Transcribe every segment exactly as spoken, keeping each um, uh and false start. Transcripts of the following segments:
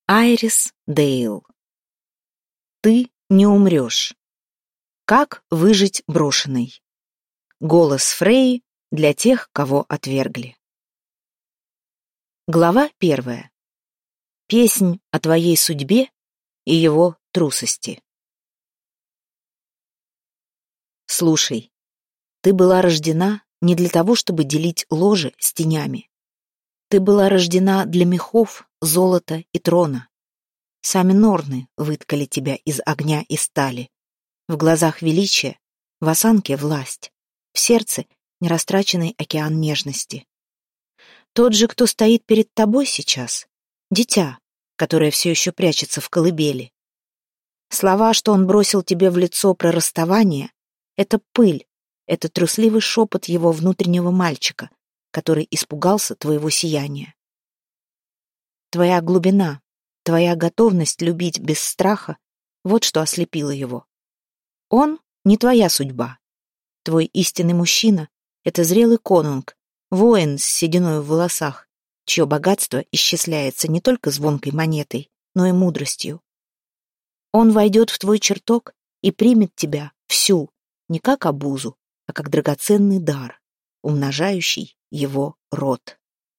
Айрис Дейл. Ты не умрешь. Как выжить брошенной? Голос Фреи для тех, кого отвергли. Глава первая. Песнь о твоей судьбе и его трусости. Слушай, ты была рождена не для того, чтобы делить ложе с тенями. Ты была рождена для мехов, золота и трона. Сами норны выткали тебя из огня и стали. В глазах величие, в осанке власть, в сердце нерастраченный океан нежности. Тот же, кто стоит перед тобой сейчас, дитя, которое все еще прячется в колыбели. Слова, что он бросил тебе в лицо про расставание, это пыль, это трусливый шепот его внутреннего мальчика, который испугался твоего сияния. Твоя глубина, твоя готовность любить без страха — вот что ослепило его. Он не твоя судьба. Твой истинный мужчина — это зрелый конунг, воин с сединой в волосах, чье богатство исчисляется не только звонкой монетой, но и мудростью. Он войдет в твой чертог и примет тебя всю, не как обузу, а как драгоценный дар, умножающий его род.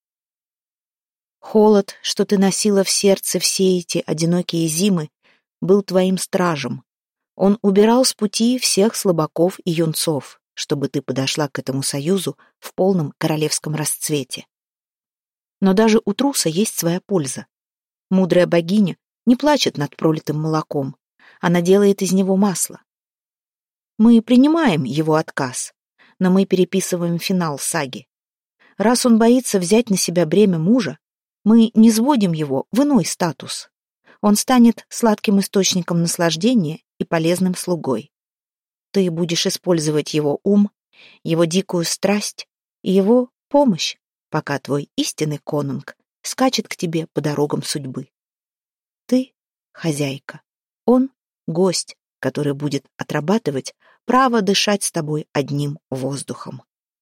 Холод, что ты носила в сердце все эти одинокие зимы, был твоим стражем. Он убирал с пути всех слабаков и юнцов, чтобы ты подошла к этому союзу в полном королевском расцвете. Но даже у труса есть своя польза. Мудрая богиня не плачет над пролитым молоком, она делает из него масло. Мы принимаем его отказ, но мы переписываем финал саги. Раз он боится взять на себя бремя мужа, мы не сводим его в иной статус. Он станет сладким источником наслаждения и полезным слугой. Ты будешь использовать его ум, его дикую страсть и его помощь, пока твой истинный конунг скачет к тебе по дорогам судьбы. Ты — хозяйка, он — гость, который будет отрабатывать право дышать с тобой одним воздухом.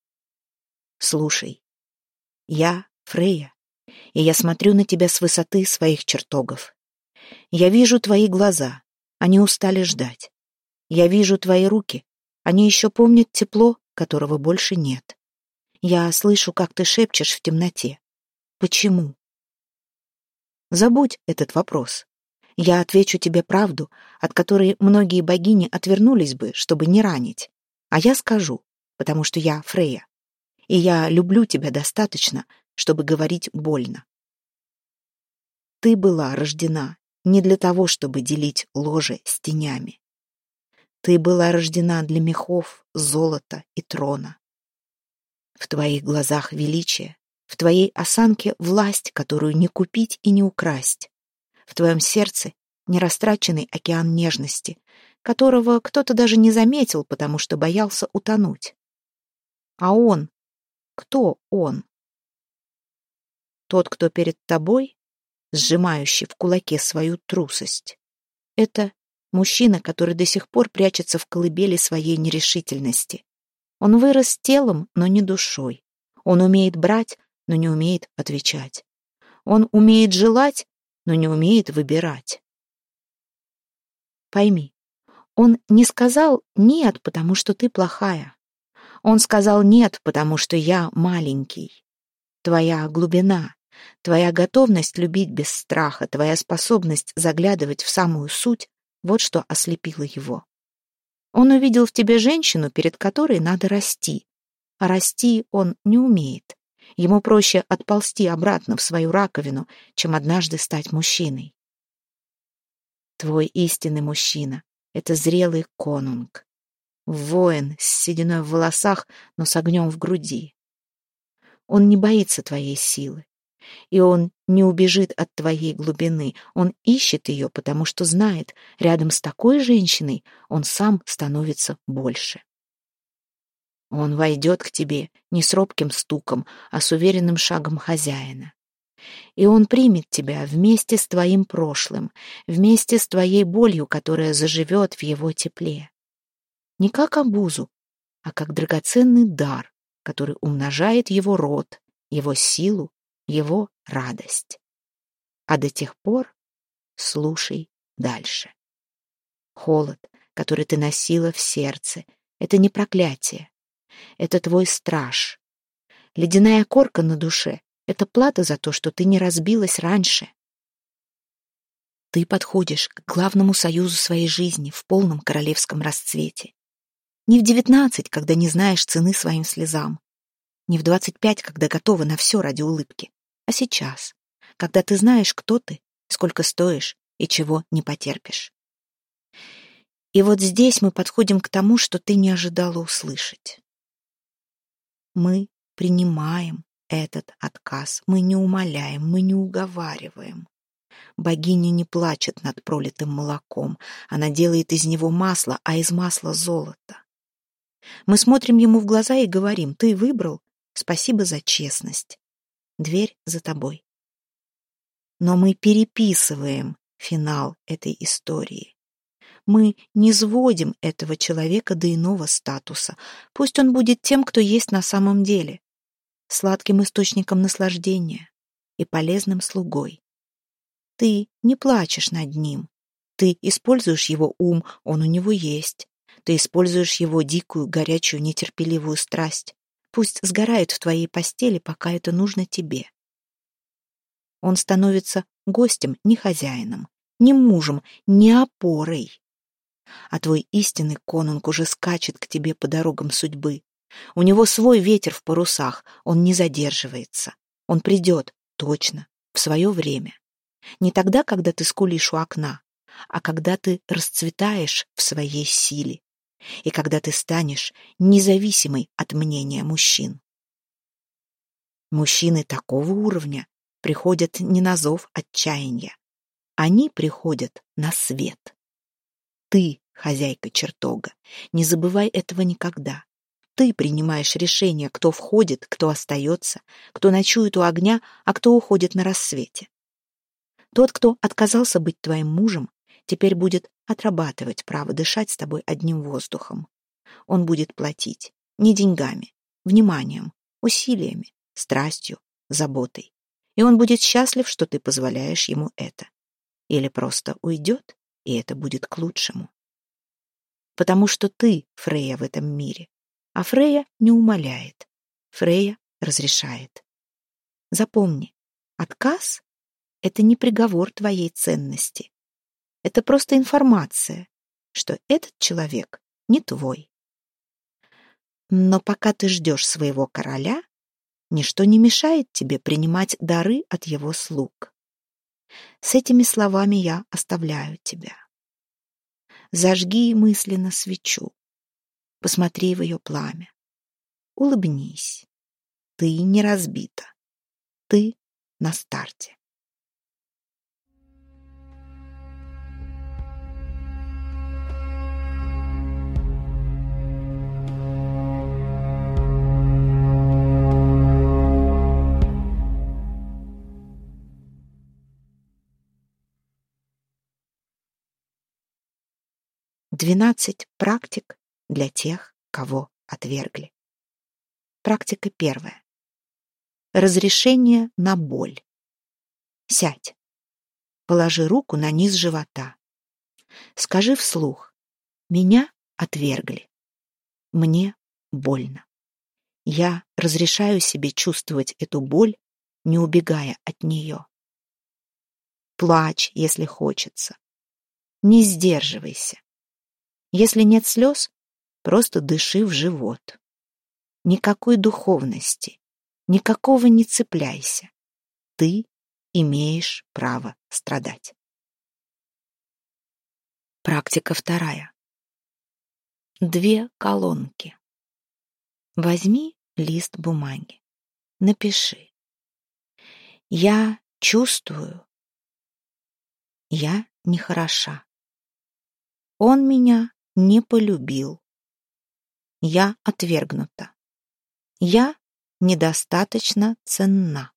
Слушай, я Фрея, и я смотрю на тебя с высоты своих чертогов. Я вижу твои глаза, они устали ждать. Я вижу твои руки, они еще помнят тепло, которого больше нет. Я слышу, как ты шепчешь в темноте. Почему? Забудь этот вопрос. Я отвечу тебе правду, от которой многие богини отвернулись бы, чтобы не ранить. А я скажу, потому что я Фрея. И я люблю тебя достаточно, чтобы говорить больно. Ты была рождена не для того, чтобы делить ложе с тенями. Ты была рождена для мехов, золота и трона. В твоих глазах величие, в твоей осанке власть, которую не купить и не украсть. В твоем сердце нерастраченный океан нежности, которого кто-то даже не заметил, потому что боялся утонуть. А он? Кто он? Тот, кто перед тобой, сжимающий в кулаке свою трусость, это мужчина, который до сих пор прячется в колыбели своей нерешительности. Он вырос телом, но не душой. Он умеет брать, но не умеет отвечать. Он умеет желать, но не умеет выбирать. Пойми, он не сказал «нет», потому что ты плохая. Он сказал «нет», потому что я маленький. Твоя глубина, твоя готовность любить без страха, твоя способность заглядывать в самую суть — вот что ослепило его. Он увидел в тебе женщину, перед которой надо расти. А расти он не умеет. Ему проще отползти обратно в свою раковину, чем однажды стать мужчиной. Твой истинный мужчина — это зрелый конунг. Воин с сединой в волосах, но с огнем в груди. Он не боится твоей силы. И он не убежит от твоей глубины. Он ищет ее, потому что знает, рядом с такой женщиной он сам становится больше. Он войдет к тебе не с робким стуком, а с уверенным шагом хозяина. И он примет тебя вместе с твоим прошлым, вместе с твоей болью, которая заживет в его тепле. Не как обузу, а как драгоценный дар, который умножает его род, его силу, его радость. А до тех пор слушай дальше. Холод, который ты носила в сердце, это не проклятие. Это твой страж. Ледяная корка на душе — это плата за то, что ты не разбилась раньше. Ты подходишь к главному союзу своей жизни в полном королевском расцвете. Не в девятнадцать, когда не знаешь цены своим слезам. Не в двадцать пять, когда готова на все ради улыбки. А сейчас, когда ты знаешь, кто ты, сколько стоишь и чего не потерпишь. И вот здесь мы подходим к тому, что ты не ожидала услышать. Мы принимаем этот отказ. Мы не умоляем, мы не уговариваем. Богиня не плачет над пролитым молоком. Она делает из него масло, а из масла золото. Мы смотрим ему в глаза и говорим: ты выбрал, спасибо за честность. Дверь за тобой. Но мы переписываем финал этой истории. Мы не сводим этого человека до иного статуса. Пусть он будет тем, кто есть на самом деле. Сладким источником наслаждения и полезным слугой. Ты не плачешь над ним. Ты используешь его ум, он у него есть. Ты используешь его дикую, горячую, нетерпеливую страсть. Пусть сгорает в твоей постели, пока это нужно тебе. Он становится гостем, не хозяином, не мужем, не опорой. А твой истинный конунг уже скачет к тебе по дорогам судьбы. У него свой ветер в парусах, он не задерживается. Он придет, точно, в свое время. Не тогда, когда ты скулишь у окна, а когда ты расцветаешь в своей силе и когда ты станешь независимой от мнения мужчин. Мужчины такого уровня приходят не на зов отчаяния. Они приходят на свет. Ты, хозяйка чертога, не забывай этого никогда. Ты принимаешь решение, кто входит, кто остается, кто ночует у огня, а кто уходит на рассвете. Тот, кто отказался быть твоим мужем, теперь будет отрабатывать право дышать с тобой одним воздухом. Он будет платить не деньгами, вниманием, усилиями, страстью, заботой. И он будет счастлив, что ты позволяешь ему это. Или просто уйдет, и это будет к лучшему. Потому что ты Фрейя в этом мире, а Фрейя не умоляет, Фрейя разрешает. Запомни, отказ — это не приговор твоей ценности. Это просто информация, что этот человек не твой. Но пока ты ждешь своего короля, ничто не мешает тебе принимать дары от его слуг. С этими словами я оставляю тебя. Зажги мысленно свечу. Посмотри в ее пламя. Улыбнись. Ты не разбита. Ты на старте. Двенадцать практик для тех, кого отвергли. Практика первая. Разрешение на боль. Сядь. Положи руку на низ живота. Скажи вслух: меня отвергли. Мне больно. Я разрешаю себе чувствовать эту боль, не убегая от нее. Плачь, если хочется. Не сдерживайся. Если нет слез, просто дыши в живот. Никакой духовности, никакого не цепляйся. Ты имеешь право страдать. Практика вторая. Две колонки. Возьми лист бумаги. Напиши: я чувствую, я нехороша. Он меня не полюбил. Я отвергнута. Я недостаточно ценна.